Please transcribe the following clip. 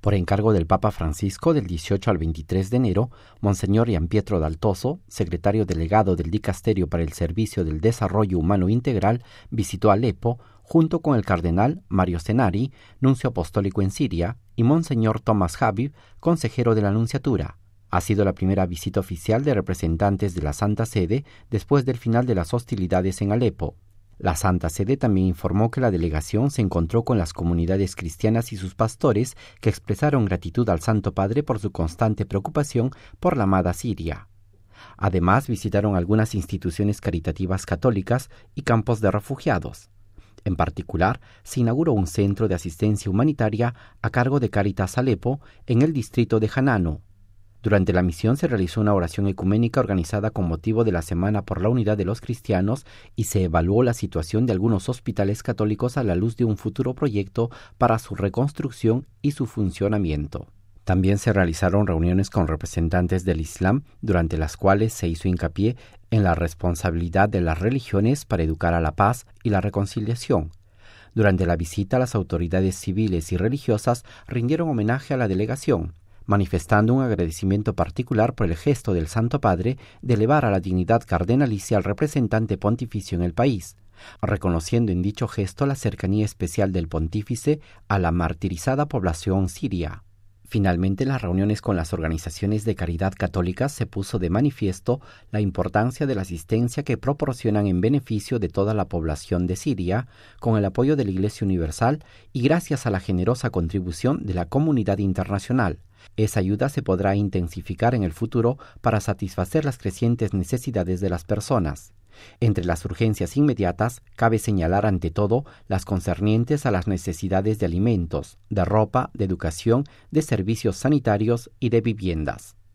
Por encargo del Papa Francisco, del 18 al 23 de enero, Monseñor Gianpietro Daltoso, secretario delegado del Dicasterio para el Servicio del Desarrollo Humano Integral, visitó Alepo junto con el cardenal Mario Cenari, nuncio apostólico en Siria, y Monseñor Thomas Habib, consejero de la Nunciatura. Ha sido la primera visita oficial de representantes de la Santa Sede después del final de las hostilidades en Alepo. La Santa Sede también informó que la delegación se encontró con las comunidades cristianas y sus pastores, que expresaron gratitud al Santo Padre por su constante preocupación por la amada Siria. Además, visitaron algunas instituciones caritativas católicas y campos de refugiados. En particular, se inauguró un centro de asistencia humanitaria a cargo de Cáritas Alepo en el distrito de Hanano. Durante la misión se realizó una oración ecuménica organizada con motivo de la Semana por la Unidad de los Cristianos y se evaluó la situación de algunos hospitales católicos a la luz de un futuro proyecto para su reconstrucción y su funcionamiento. También se realizaron reuniones con representantes del Islam, durante las cuales se hizo hincapié en la responsabilidad de las religiones para educar a la paz y la reconciliación. Durante la visita, las autoridades civiles y religiosas rindieron homenaje a la delegación, manifestando un agradecimiento particular por el gesto del Santo Padre de elevar a la dignidad cardenalicia al representante pontificio en el país, reconociendo en dicho gesto la cercanía especial del pontífice a la martirizada población siria. Finalmente, en las reuniones con las organizaciones de caridad católicas se puso de manifiesto la importancia de la asistencia que proporcionan en beneficio de toda la población de Siria, con el apoyo de la Iglesia Universal y gracias a la generosa contribución de la comunidad internacional. Esa ayuda se podrá intensificar en el futuro para satisfacer las crecientes necesidades de las personas. Entre las urgencias inmediatas, cabe señalar ante todo las concernientes a las necesidades de alimentos, de ropa, de educación, de servicios sanitarios y de viviendas.